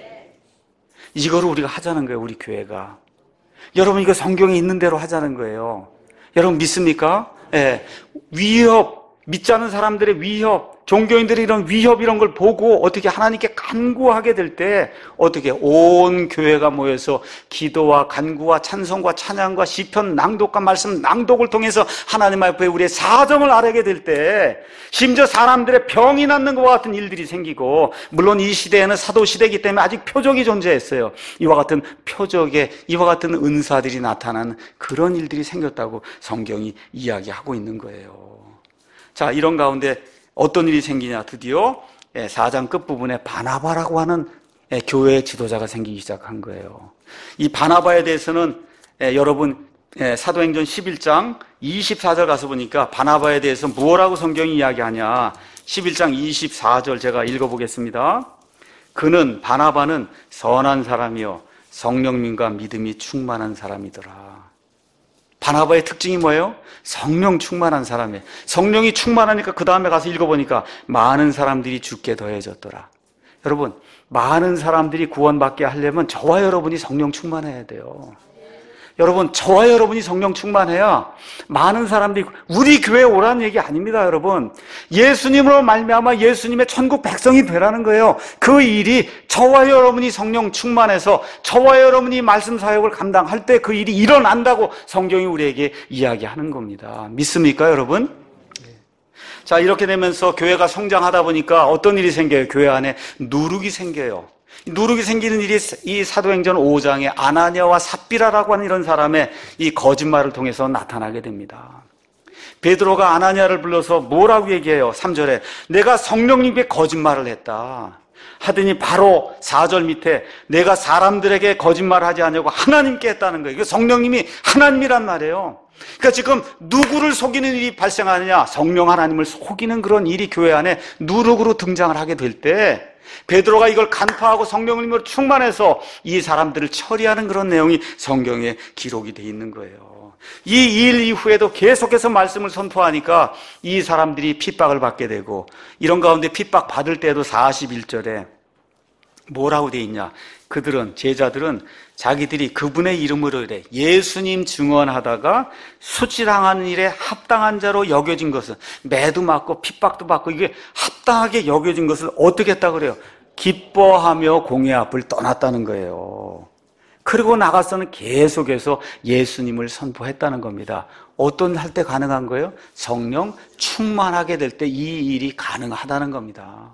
이거를 우리가 하자는 거예요, 우리 교회가. 여러분, 이거 성경에 있는 대로 하자는 거예요. 여러분 믿습니까? 예. 위협, 믿지 않는 사람들의 위협, 종교인들이 이런 위협 이런 걸 보고 어떻게 하나님께 간구하게 될 때 어떻게 온 교회가 모여서 기도와 간구와 찬송과 찬양과 시편 낭독과 말씀 낭독을 통해서 하나님 앞에 우리의 사정을 아뢰게 될 때, 심지어 사람들의 병이 낫는 것과 같은 일들이 생기고, 물론 이 시대에는 사도 시대이기 때문에 아직 표적이 존재했어요. 이와 같은 표적에 이와 같은 은사들이 나타나는 그런 일들이 생겼다고 성경이 이야기하고 있는 거예요. 자, 이런 가운데 어떤 일이 생기냐? 드디어 4장 끝부분에 바나바라고 하는 교회의 지도자가 생기기 시작한 거예요. 이 바나바에 대해서는 여러분 사도행전 11장 24절 가서 보니까 바나바에 대해서 무엇라고 성경이 이야기하냐? 11장 24절 제가 읽어보겠습니다. 그는, 바나바는 선한 사람이요 성령님과 믿음이 충만한 사람이더라. 바나바의 특징이 뭐예요? 성령 충만한 사람이에요. 성령이 충만하니까 그 다음에 가서 읽어보니까 많은 사람들이 주께 더해졌더라. 여러분, 많은 사람들이 구원받게 하려면 저와 여러분이 성령 충만해야 돼요. 여러분, 저와 여러분이 성령 충만해야 많은 사람들이, 우리 교회에 오라는 얘기 아닙니다, 여러분. 예수님으로 말미암아 예수님의 천국 백성이 되라는 거예요. 그 일이 저와 여러분이 성령 충만해서 저와 여러분이 말씀 사역을 감당할 때 그 일이 일어난다고 성경이 우리에게 이야기하는 겁니다. 믿습니까, 여러분? 자, 이렇게 되면서 교회가 성장하다 보니까 어떤 일이 생겨요? 교회 안에 누룩이 생겨요. 누룩이 생기는 일이 이 사도행전 5장에 아나니아와 삽비라라고 하는 이런 사람의 이 거짓말을 통해서 나타나게 됩니다. 베드로가 아나니아를 불러서 뭐라고 얘기해요? 3절에 내가 성령님께 거짓말을 했다 하더니 바로 4절 밑에 내가 사람들에게 거짓말하지 않냐고 하나님께 했다는 거예요. 성령님이 하나님이란 말이에요. 그러니까 지금 누구를 속이는 일이 발생하느냐? 성령 하나님을 속이는 그런 일이 교회 안에 누룩으로 등장을 하게 될 때 베드로가 이걸 간파하고 성령님으로 충만해서 이 사람들을 처리하는 그런 내용이 성경에 기록이 돼 있는 거예요. 이 일 이후에도 계속해서 말씀을 선포하니까 이 사람들이 핍박을 받게 되고, 이런 가운데 핍박 받을 때도 41절에 뭐라고 돼 있냐? 제자들은 자기들이 그분의 이름으로 이래 예수님 증언하다가 수치당하는 일에 합당한 자로 여겨진 것은, 매도 맞고 핍박도 받고 이게 합당하게 여겨진 것을 어떻게 했다 그래요? 기뻐하며 공회 앞을 떠났다는 거예요. 그리고 나가서는 계속해서 예수님을 선포했다는 겁니다. 어떤 할 때 가능한 거예요? 성령 충만하게 될 때 이 일이 가능하다는 겁니다.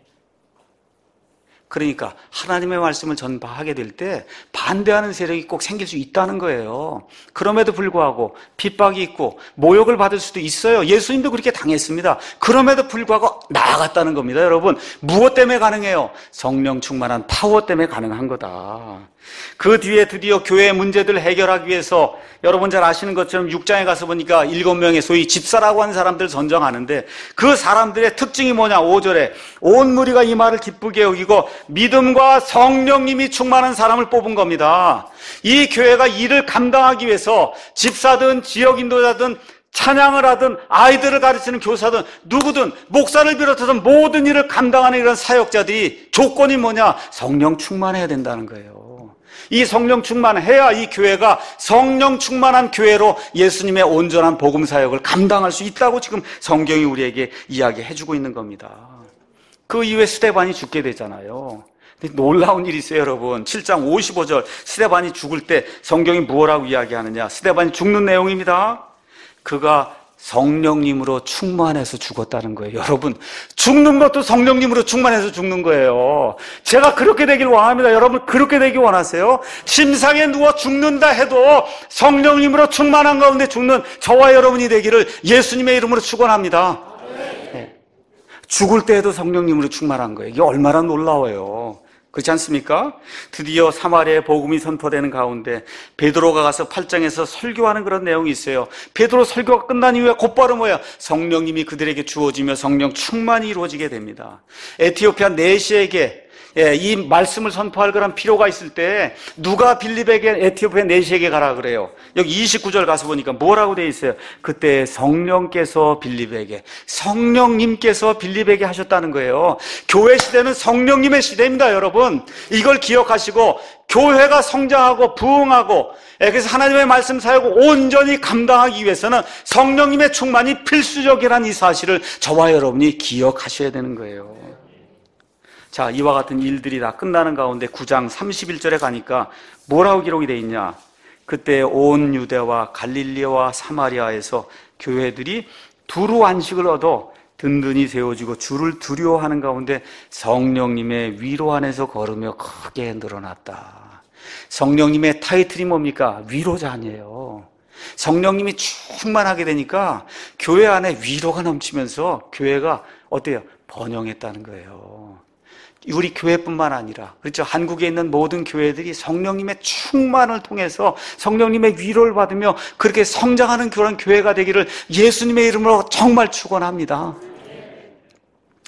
그러니까 하나님의 말씀을 전파하게 될 때 반대하는 세력이 꼭 생길 수 있다는 거예요. 그럼에도 불구하고 핍박이 있고 모욕을 받을 수도 있어요. 예수님도 그렇게 당했습니다. 그럼에도 불구하고 나아갔다는 겁니다. 여러분, 무엇 때문에 가능해요? 성령 충만한 파워 때문에 가능한 거다. 그 뒤에 드디어 교회의 문제들을 해결하기 위해서, 여러분 잘 아시는 것처럼 6장에 가서 보니까 7명의 소위 집사라고 하는 사람들을 선정하는데, 그 사람들의 특징이 뭐냐? 5절에 온 무리가 이 말을 기쁘게 여기고 믿음과 성령님이 충만한 사람을 뽑은 겁니다. 이 교회가 일을 감당하기 위해서 집사든 지역 인도자든 찬양을 하든 아이들을 가르치는 교사든 누구든 목사를 비롯해서 모든 일을 감당하는 이런 사역자들이 조건이 뭐냐? 성령 충만해야 된다는 거예요. 이 성령 충만해야 이 교회가 성령 충만한 교회로 예수님의 온전한 복음 사역을 감당할 수 있다고 지금 성경이 우리에게 이야기해주고 있는 겁니다. 그 이후에 스데반이 죽게 되잖아요. 근데 놀라운 일이 있어요, 여러분. 7장 55절 스데반이 죽을 때 성경이 뭐라고 이야기하느냐? 스데반이 죽는 내용입니다. 그가 성령님으로 충만해서 죽었다는 거예요. 여러분, 죽는 것도 성령님으로 충만해서 죽는 거예요. 제가 그렇게 되길 원합니다. 여러분, 그렇게 되길 원하세요? 침상에 누워 죽는다 해도 성령님으로 충만한 가운데 죽는 저와 여러분이 되기를 예수님의 이름으로 축원합니다. 네. 죽을 때에도 성령님으로 충만한 거예요. 이게 얼마나 놀라워요. 그렇지 않습니까? 드디어 사마리아의 복음이 선포되는 가운데 베드로가 가서 8장에서 설교하는 그런 내용이 있어요. 베드로 설교가 끝난 이후에 곧바로 뭐야? 성령님이 그들에게 주어지며 성령 충만이 이루어지게 됩니다. 에티오피아 내시에게 이 말씀을 선포할 그런 필요가 있을 때 누가 빌립에게 에티오피아 내시에게 가라 그래요? 여기 29절 가서 보니까 뭐라고 돼 있어요? 그때 성령님께서 빌립에게 하셨다는 거예요. 교회 시대는 성령님의 시대입니다, 여러분. 이걸 기억하시고 교회가 성장하고 부흥하고, 그래서 하나님의 말씀 사역을 온전히 감당하기 위해서는 성령님의 충만이 필수적이라는 이 사실을 저와 여러분이 기억하셔야 되는 거예요. 자, 이와 같은 일들이 다 끝나는 가운데 9장 31절에 가니까 뭐라고 기록이 되어 있냐? 그때 온 유대와 갈릴리와 사마리아에서 교회들이 두루 안식을 얻어 든든히 세워지고 주를 두려워하는 가운데 성령님의 위로 안에서 걸으며 크게 늘어났다. 성령님의 타이틀이 뭡니까? 위로자니에요. 성령님이 충만하게 되니까 교회 안에 위로가 넘치면서 교회가 어때요? 번영했다는 거예요. 우리 교회뿐만 아니라, 그렇죠, 한국에 있는 모든 교회들이 성령님의 충만을 통해서 성령님의 위로를 받으며 그렇게 성장하는 그런 교회가 되기를 예수님의 이름으로 정말 축원합니다.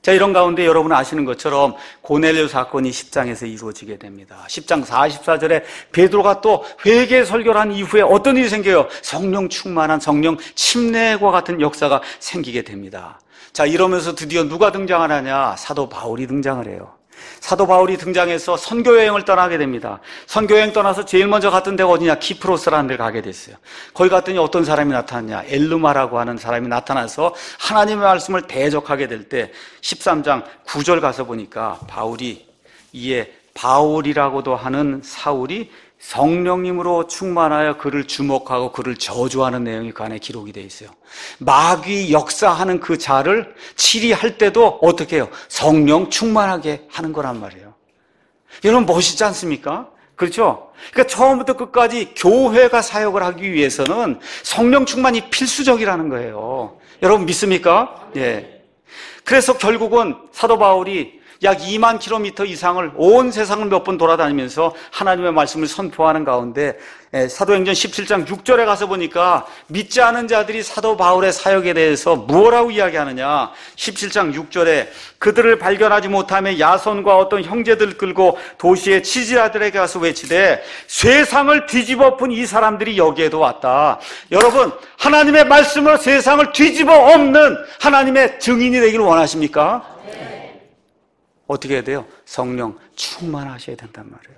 자, 이런 가운데 여러분 아시는 것처럼 고넬료 사건이 10장에서 이루어지게 됩니다. 10장 44절에 베드로가 또 회개 설교를 한 이후에 어떤 일이 생겨요? 성령 충만한 성령 침례와 같은 역사가 생기게 됩니다. 자, 이러면서 드디어 누가 등장을 하냐? 사도 바울이 등장을 해요. 사도 바울이 등장해서 선교여행을 떠나게 됩니다. 선교여행 떠나서 제일 먼저 갔던 데가 어디냐? 키프로스라는 데를 가게 됐어요. 거기 갔더니 어떤 사람이 나타났냐? 엘루마라고 하는 사람이 나타나서 하나님의 말씀을 대적하게 될 때 13장 9절 가서 보니까 바울이 이에 바울이라고도 하는 사울이 성령님으로 충만하여 그를 주목하고 그를 저주하는 내용이 그 안에 기록이 되어 있어요. 마귀 역사하는 그 자를 치리할 때도 어떻게 해요? 성령 충만하게 하는 거란 말이에요. 여러분 멋있지 않습니까? 그렇죠? 그러니까 처음부터 끝까지 교회가 사역을 하기 위해서는 성령 충만이 필수적이라는 거예요. 여러분 믿습니까? 예. 그래서 결국은 사도 바울이 약 2만 킬로미터 이상을 온 세상을 몇 번 돌아다니면서 하나님의 말씀을 선포하는 가운데 사도행전 17장 6절에 가서 보니까 믿지 않은 자들이 사도 바울의 사역에 대해서 무엇라고 이야기하느냐? 17장 6절에 그들을 발견하지 못하며 야손과 어떤 형제들 끌고 도시의 치지라들에게 가서 외치되 세상을 뒤집어푼 이 사람들이 여기에도 왔다. 여러분, 하나님의 말씀으로 세상을 뒤집어 엎는 하나님의 증인이 되기를 원하십니까? 어떻게 해야 돼요? 성령 충만하셔야 된단 말이에요.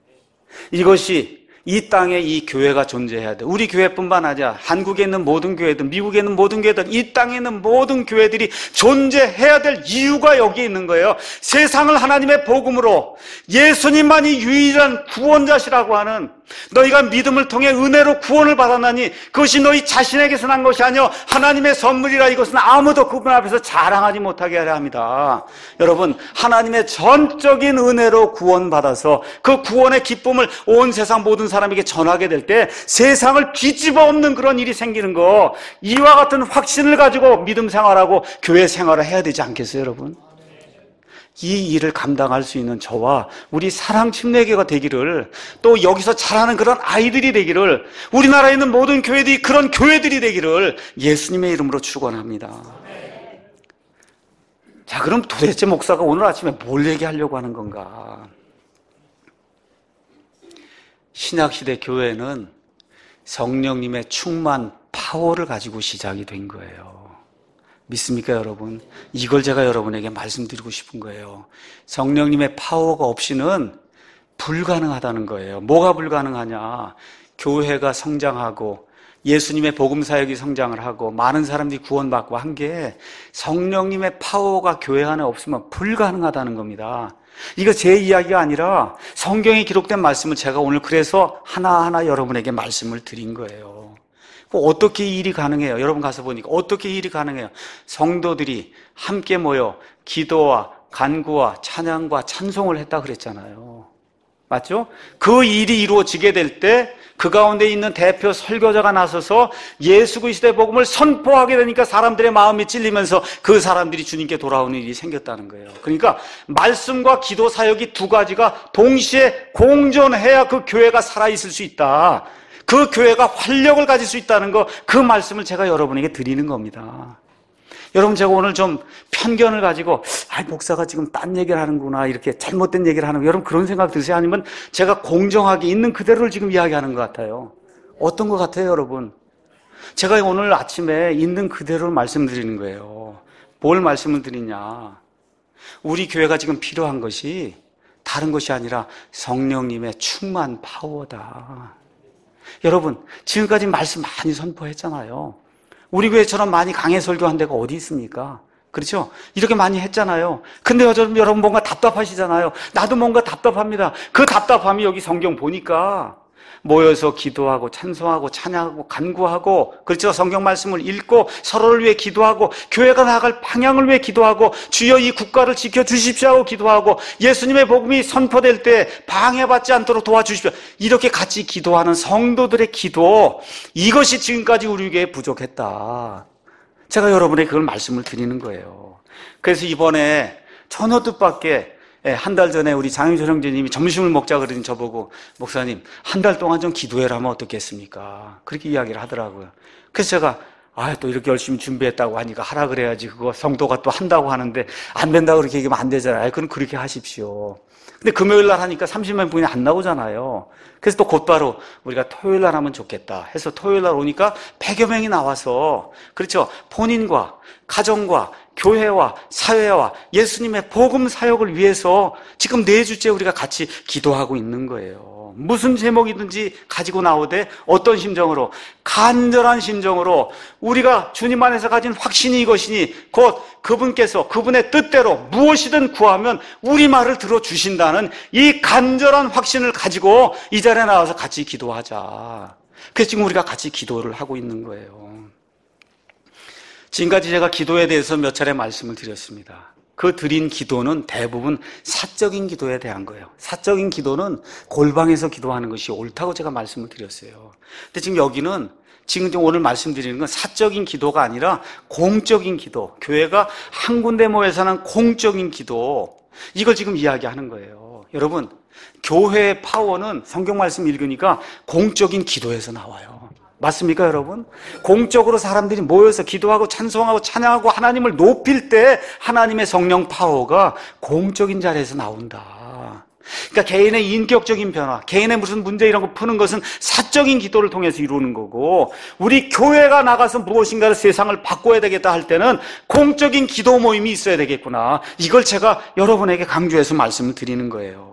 이것이 이 땅에 이 교회가 존재해야 돼. 우리 교회뿐만 아니라 한국에 있는 모든 교회들, 미국에 있는 모든 교회들, 이 땅에 있는 모든 교회들이 존재해야 될 이유가 여기 있는 거예요. 세상을 하나님의 복음으로 예수님만이 유일한 구원자시라고 하는 너희가 믿음을 통해 은혜로 구원을 받았나니 그것이 너희 자신에게서 난 것이 아니요 하나님의 선물이라 이것은 아무도 그분 앞에서 자랑하지 못하게 하려 합니다. 여러분, 하나님의 전적인 은혜로 구원받아서 그 구원의 기쁨을 온 세상 모든 사람에게 전하게 될 때 세상을 뒤집어 엎는 그런 일이 생기는 거, 이와 같은 확신을 가지고 믿음 생활하고 교회 생활을 해야 되지 않겠어요, 여러분? 이 일을 감당할 수 있는 저와 우리 사랑 침례교가 되기를, 또 여기서 자라는 그런 아이들이 되기를, 우리나라에 있는 모든 교회들이 그런 교회들이 되기를 예수님의 이름으로 축원합니다. 자, 그럼 도대체 목사가 오늘 아침에 뭘 얘기하려고 하는 건가? 신약시대 교회는 성령님의 충만 파워를 가지고 시작이 된 거예요. 믿습니까, 여러분? 이걸 제가 여러분에게 말씀드리고 싶은 거예요. 성령님의 파워가 없이는 불가능하다는 거예요. 뭐가 불가능하냐? 교회가 성장하고 예수님의 복음 사역이 성장을 하고 많은 사람들이 구원받고 한 게 성령님의 파워가 교회 안에 없으면 불가능하다는 겁니다. 이거 제 이야기가 아니라 성경에 기록된 말씀을 제가 오늘 그래서 하나하나 여러분에게 말씀을 드린 거예요. 어떻게 이 일이 가능해요? 여러분 가서 보니까 어떻게 이 일이 가능해요? 성도들이 함께 모여 기도와 간구와 찬양과 찬송을 했다 그랬잖아요. 맞죠? 그 일이 이루어지게 될 때 그 가운데 있는 대표 설교자가 나서서 예수 그리스도의 복음을 선포하게 되니까 사람들의 마음이 찔리면서 그 사람들이 주님께 돌아오는 일이 생겼다는 거예요. 그러니까 말씀과 기도 사역이 두 가지가 동시에 공존해야 그 교회가 살아있을 수 있다. 그 교회가 활력을 가질 수 있다는 거, 그 말씀을 제가 여러분에게 드리는 겁니다. 여러분, 제가 오늘 좀 편견을 가지고 목사가 지금 딴 얘기를 하는구나, 이렇게 잘못된 얘기를 하는 거, 여러분 그런 생각 드세요? 아니면 제가 공정하게 있는 그대로를 지금 이야기하는 것 같아요? 어떤 것 같아요, 여러분? 제가 오늘 아침에 있는 그대로를 말씀드리는 거예요. 뭘 말씀을 드리냐? 우리 교회가 지금 필요한 것이 다른 것이 아니라 성령님의 충만 파워다. 여러분, 지금까지 말씀 많이 선포했잖아요. 우리 교회처럼 많이 강해 설교한 데가 어디 있습니까? 그렇죠? 이렇게 많이 했잖아요. 근데 여러분 뭔가 답답하시잖아요. 나도 뭔가 답답합니다. 그 답답함이 여기 성경 보니까 모여서 기도하고 찬송하고 찬양하고 간구하고, 그렇죠? 성경 말씀을 읽고 서로를 위해 기도하고 교회가 나아갈 방향을 위해 기도하고 주여 이 국가를 지켜주십시오 하고 기도하고 예수님의 복음이 선포될 때 방해받지 않도록 도와주십시오. 이렇게 같이 기도하는 성도들의 기도, 이것이 지금까지 우리 교회에 부족했다. 제가 여러분에게 그걸 말씀을 드리는 거예요. 그래서 이번에 전혀 뜻밖의 한 달 전에 우리 장윤철 형제님이 점심을 먹자 그러더니 저보고 목사님 한 달 동안 좀 기도해라 하면 어떻겠습니까? 그렇게 이야기를 하더라고요. 그래서 제가 또 이렇게 열심히 준비했다고 하니까 하라 그래야지. 그거 성도가 또 한다고 하는데 안 된다고 그렇게 얘기하면 안 되잖아요. 그럼 그렇게 하십시오. 근데 금요일 날 하니까 30만 분이 안 나오잖아요. 그래서 또 곧바로 우리가 토요일 날 하면 좋겠다 해서 토요일 날 오니까 100여 명이 나와서, 그렇죠, 본인과 가정과 교회와 사회와 예수님의 복음 사역을 위해서 지금 4주째 우리가 같이 기도하고 있는 거예요. 무슨 제목이든지 가지고 나오되 어떤 심정으로? 간절한 심정으로 우리가 주님 안에서 가진 확신이 이것이니 곧 그분께서 그분의 뜻대로 무엇이든 구하면 우리 말을 들어주신다는 이 간절한 확신을 가지고 이 자리에 나와서 같이 기도하자. 그래서 지금 우리가 같이 기도를 하고 있는 거예요. 지금까지 제가 기도에 대해서 몇 차례 말씀을 드렸습니다. 그 드린 기도는 대부분 사적인 기도에 대한 거예요. 사적인 기도는 골방에서 기도하는 것이 옳다고 제가 말씀을 드렸어요. 근데 지금 여기는 지금 오늘 말씀드리는 건 사적인 기도가 아니라 공적인 기도, 교회가 한 군데 모여서 하는 공적인 기도, 이걸 지금 이야기하는 거예요. 여러분, 교회의 파워는 성경 말씀 읽으니까 공적인 기도에서 나와요. 맞습니까, 여러분? 공적으로 사람들이 모여서 기도하고 찬송하고 찬양하고 하나님을 높일 때 하나님의 성령 파워가 공적인 자리에서 나온다. 그러니까 개인의 인격적인 변화, 개인의 무슨 문제 이런 거 푸는 것은 사적인 기도를 통해서 이루는 거고, 우리 교회가 나가서 무엇인가를 세상을 바꿔야 되겠다 할 때는 공적인 기도 모임이 있어야 되겠구나. 이걸 제가 여러분에게 강조해서 말씀을 드리는 거예요.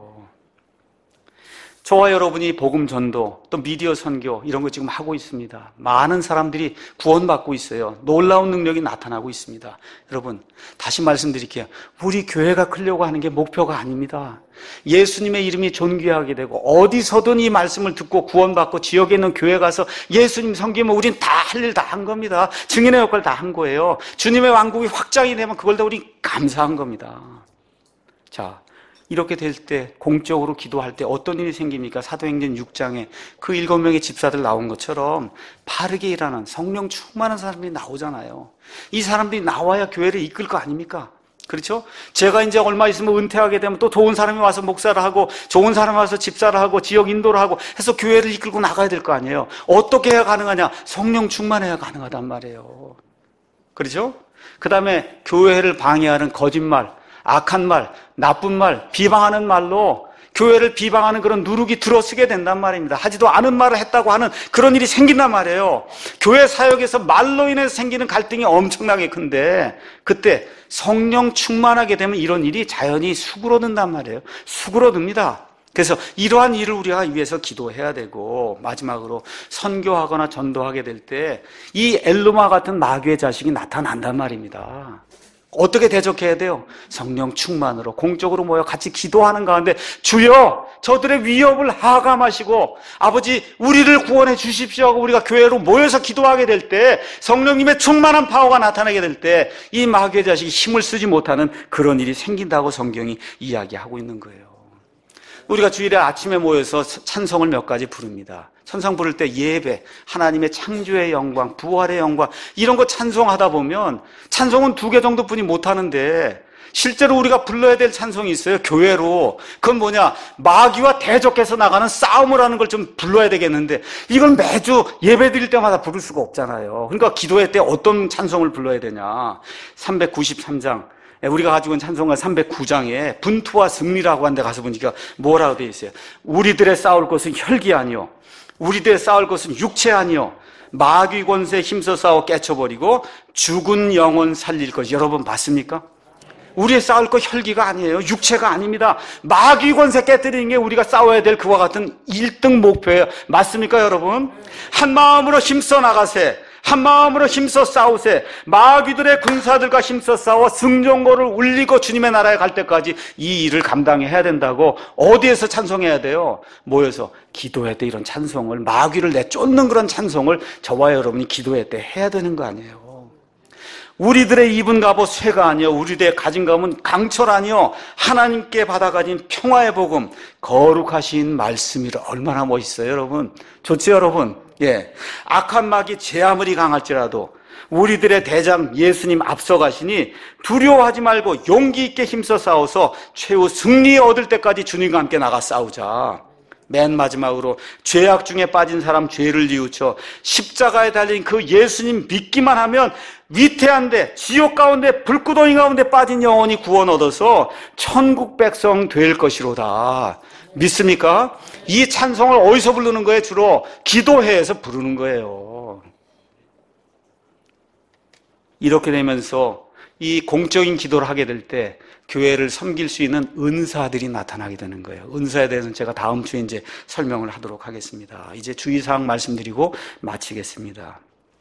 저와 여러분이 복음 전도, 또 미디어 선교 이런 거 지금 하고 있습니다. 많은 사람들이 구원받고 있어요. 놀라운 능력이 나타나고 있습니다. 여러분, 다시 말씀드릴게요. 우리 교회가 크려고 하는 게 목표가 아닙니다. 예수님의 이름이 존귀하게 되고 어디서든 이 말씀을 듣고 구원받고 지역에 있는 교회 가서 예수님 섬기면 우린 다 할 일 다 한 겁니다. 증인의 역할 다 한 거예요. 주님의 왕국이 확장이 되면 그걸 다 우리 감사한 겁니다. 자, 이렇게 될 때 공적으로 기도할 때 어떤 일이 생깁니까? 사도행전 6장에 그 7명의 집사들 나온 것처럼 바르게 일하는 성령 충만한 사람들이 나오잖아요. 이 사람들이 나와야 교회를 이끌 거 아닙니까? 그렇죠? 제가 이제 얼마 있으면 은퇴하게 되면 또 좋은 사람이 와서 목사를 하고 좋은 사람이 와서 집사를 하고 지역 인도를 하고 해서 교회를 이끌고 나가야 될 거 아니에요. 어떻게 해야 가능하냐? 성령 충만해야 가능하단 말이에요. 그렇죠? 그 다음에 교회를 방해하는 거짓말, 악한 말, 나쁜 말, 비방하는 말로 교회를 비방하는 그런 누룩이 들어서게 된단 말입니다. 하지도 않은 말을 했다고 하는 그런 일이 생긴단 말이에요. 교회 사역에서 말로 인해서 생기는 갈등이 엄청나게 큰데 그때 성령 충만하게 되면 이런 일이 자연히 수그러든단 말이에요. 수그러듭니다. 그래서 이러한 일을 우리가 위해서 기도해야 되고, 마지막으로 선교하거나 전도하게 될 때 이 엘루마 같은 마귀의 자식이 나타난단 말입니다. 어떻게 대적해야 돼요? 성령 충만으로 공적으로 모여 같이 기도하는 가운데 주여 저들의 위협을 하감하시고 아버지 우리를 구원해 주십시오 하고 우리가 교회로 모여서 기도하게 될 때 성령님의 충만한 파워가 나타나게 될 때 이 마귀의 자식이 힘을 쓰지 못하는 그런 일이 생긴다고 성경이 이야기하고 있는 거예요. 우리가 주일에 아침에 모여서 찬송을 몇 가지 부릅니다. 찬송 부를 때 예배, 하나님의 창조의 영광, 부활의 영광 이런 거 찬송하다 보면 찬송은 2개 정도뿐이 못하는데 실제로 우리가 불러야 될 찬송이 있어요. 교회로. 그건 뭐냐? 마귀와 대적해서 나가는 싸움을 하는 걸 좀 불러야 되겠는데 이걸 매주 예배 드릴 때마다 부를 수가 없잖아요. 그러니까 기도회 때 어떤 찬송을 불러야 되냐? 393장 우리가 가지고 있는 찬송가 309장에 분투와 승리라고 하는 데 가서 보니까 뭐라고 되어 있어요? 우리들의 싸울 것은 혈기 아니요 우리들의 싸울 것은 육체 아니요 마귀 권세 힘써 싸워 깨쳐버리고 죽은 영혼 살릴 것. 여러분 맞습니까? 우리의 싸울 것 혈기가 아니에요. 육체가 아닙니다. 마귀 권세 깨뜨리는 게 우리가 싸워야 될 그와 같은 1등 목표예요. 맞습니까 여러분? 한 마음으로 힘써 나가세. 한 마음으로 힘써 싸우세. 마귀들의 군사들과 힘써 싸워 승전고를 울리고 주님의 나라에 갈 때까지 이 일을 감당해야 된다고. 어디에서 찬송해야 돼요? 모여서 기도회 때 이런 찬송을, 마귀를 내쫓는 그런 찬송을 저와 여러분이 기도회 때 해야 되는 거 아니에요. 우리들의 입은 갑옷 쇠가 아니요 우리들의 가진 검은 강철 아니요 하나님께 받아가진 평화의 복음 거룩하신 말씀이라. 얼마나 멋있어요 여러분. 좋죠 여러분. 예, 악한 마귀 제 아무리 강할지라도 우리들의 대장 예수님 앞서가시니 두려워하지 말고 용기 있게 힘써 싸워서 최후 승리 얻을 때까지 주님과 함께 나가 싸우자. 맨 마지막으로 죄악 중에 빠진 사람 죄를 뉘우쳐 십자가에 달린 그 예수님 믿기만 하면 위태한데 지옥 가운데 불구덩이 가운데 빠진 영혼이 구원 얻어서 천국 백성 될 것이로다. 믿습니까? 이 찬송을 어디서 부르는 거예요? 주로 기도회에서 부르는 거예요. 이렇게 되면서 이 공적인 기도를 하게 될 때 교회를 섬길 수 있는 은사들이 나타나게 되는 거예요. 은사에 대해서는 제가 다음 주에 이제 설명을 하도록 하겠습니다. 이제 주의사항 말씀드리고 마치겠습니다.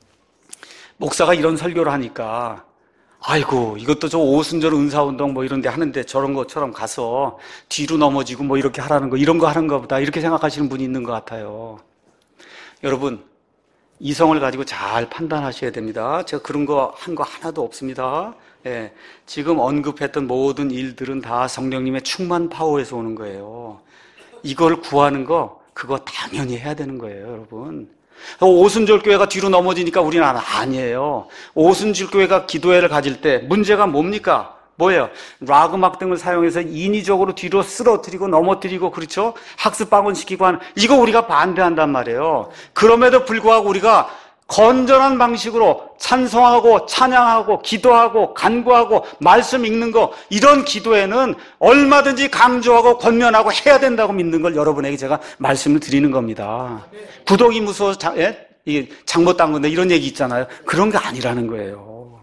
목사가 이런 설교를 하니까 아이고 이것도 저 오순절 은사운동 뭐 이런 데 하는데 저런 것처럼 가서 뒤로 넘어지고 뭐 이렇게 하라는 거 이런 거 하는 것보다 이렇게 생각하시는 분이 있는 것 같아요. 여러분 이성을 가지고 잘 판단하셔야 됩니다. 제가 그런 거 한 거 하나도 없습니다. 예, 지금 언급했던 모든 일들은 다 성령님의 충만 파워에서 오는 거예요. 이걸 구하는 거 그거 당연히 해야 되는 거예요, 여러분. 오순절 교회가 뒤로 넘어지니까 우리는 아니에요. 오순절 교회가 기도회를 가질 때 문제가 뭡니까? 뭐예요? 락 음악 등을 사용해서 인위적으로 뒤로 쓰러뜨리고 넘어뜨리고 그렇죠? 학습 방언시키고 하는 이거 우리가 반대한단 말이에요. 그럼에도 불구하고 우리가 건전한 방식으로 찬송하고 찬양하고 기도하고 간구하고 말씀 읽는 거 이런 기도에는 얼마든지 강조하고 권면하고 해야 된다고 믿는 걸 여러분에게 제가 말씀을 드리는 겁니다. 구덩이 무서워서 장못 딴 건데 이런 얘기 있잖아요. 그런 게 아니라는 거예요.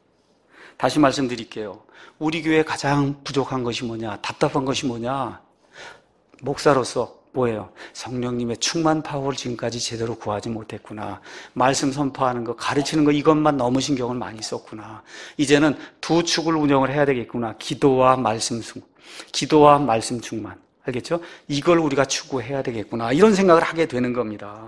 다시 말씀드릴게요. 우리 교회에 가장 부족한 것이 뭐냐? 답답한 것이 뭐냐? 목사로서 뭐예요? 성령님의 충만 파워를 지금까지 제대로 구하지 못했구나. 말씀 선포하는 거, 가르치는 거 이것만 너무 신경을 많이 썼구나. 이제는 두 축을 운영을 해야 되겠구나. 기도와 말씀 충만. 알겠죠? 이걸 우리가 추구해야 되겠구나. 이런 생각을 하게 되는 겁니다.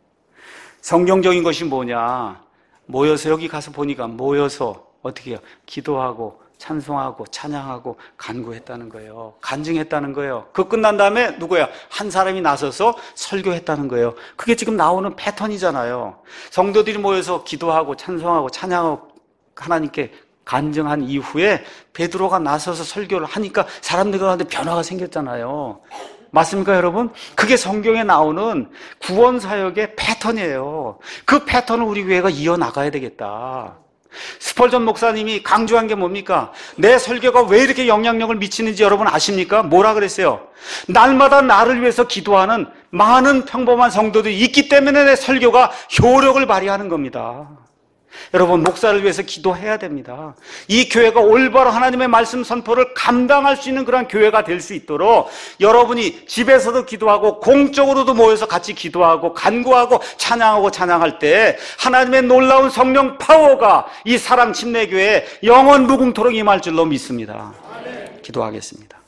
성경적인 것이 뭐냐? 모여서 여기 가서 보니까 모여서 어떻게 해요? 기도하고 찬송하고 찬양하고 간구했다는 거예요. 간증했다는 거예요. 그거 끝난 다음에 누구야? 한 사람이 나서서 설교했다는 거예요. 그게 지금 나오는 패턴이잖아요. 성도들이 모여서 기도하고 찬송하고 찬양하고 하나님께 간증한 이후에 베드로가 나서서 설교를 하니까 사람들 가운데 변화가 생겼잖아요. 맞습니까, 여러분? 그게 성경에 나오는 구원 사역의 패턴이에요. 그 패턴을 우리 교회가 이어나가야 되겠다. 스펄전 목사님이 강조한 게 뭡니까? 내 설교가 왜 이렇게 영향력을 미치는지 여러분 아십니까? 뭐라 그랬어요? 날마다 나를 위해서 기도하는 많은 평범한 성도들이 있기 때문에 내 설교가 효력을 발휘하는 겁니다. 여러분, 목사를 위해서 기도해야 됩니다. 이 교회가 올바로 하나님의 말씀 선포를 감당할 수 있는 그런 교회가 될 수 있도록 여러분이 집에서도 기도하고 공적으로도 모여서 같이 기도하고 간구하고 찬양하고 찬양할 때 하나님의 놀라운 성령 파워가 이 사랑 침례교회에 영원 무궁토록 임할 줄로 믿습니다. 기도하겠습니다.